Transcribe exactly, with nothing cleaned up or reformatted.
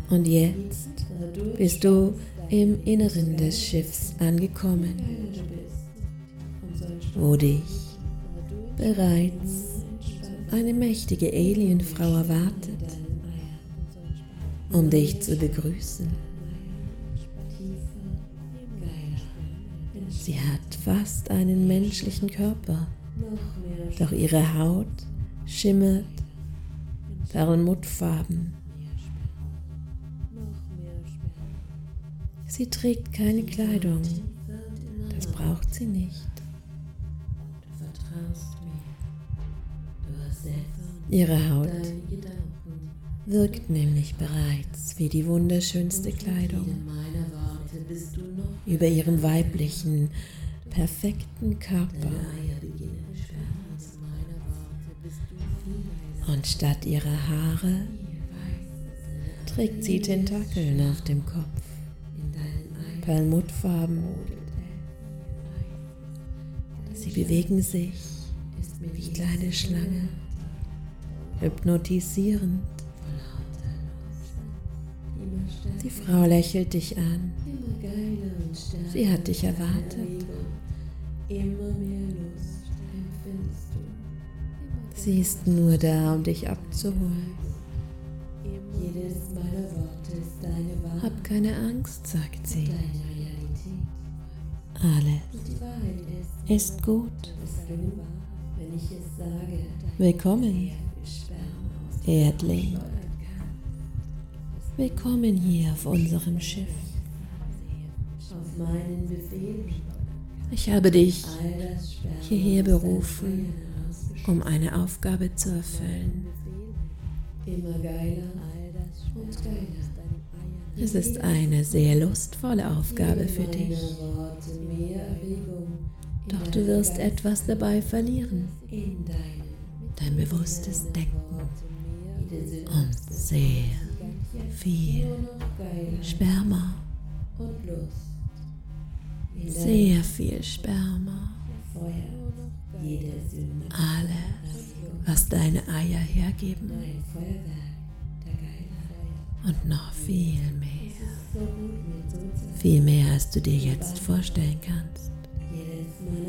Und jetzt bist du im Inneren des Schiffs angekommen, wo dich bereits eine mächtige Alienfrau erwartet, um dich zu begrüßen. Sie hat fast einen menschlichen Körper, doch ihre Haut schimmert perlmuttfarben. Sie trägt keine Kleidung, das braucht sie nicht. Ihre Haut wirkt nämlich bereits wie die wunderschönste Kleidung. Über ihrem weiblichen, perfekten Körper. Und statt ihrer Haare trägt sie Tentakeln auf dem Kopf. Perlmuttfarben. Sie bewegen sich wie kleine Schlangen, hypnotisierend. Die Frau lächelt dich an. Sie hat dich erwartet. Sie ist nur da, um dich abzuholen. Hab keine Angst, sagt sie. Alles ist gut. Willkommen, Erdling. Willkommen hier auf unserem Schiff. Ich habe dich hierher berufen, um eine Aufgabe zu erfüllen. Es ist eine sehr lustvolle Aufgabe für dich. Doch du wirst etwas dabei verlieren. Dein bewusstes Denken und sehr viel Sperma. Sehr viel Sperma. Alles, was deine Eier hergeben. Und noch viel mehr. Viel mehr, als du dir jetzt vorstellen kannst.